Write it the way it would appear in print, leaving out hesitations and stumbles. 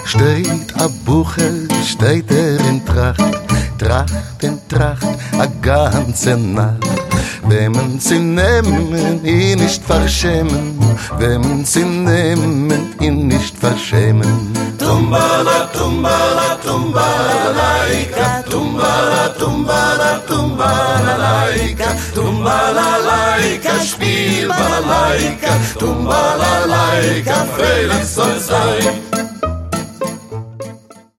Steht a Bucher, steht in Tracht, Tracht in Tracht, a ganze Nacht. Wenn man sie nehmen, ihn nicht verschämen, wenn man sie nehmen, ihn nicht verschämen. Tumbala, tumbala, tumbala, laika, tumbala, tumbala, tumbala, laika, tumbala, laika, spiel balalaika, tumbala, laika, freilich soll sein.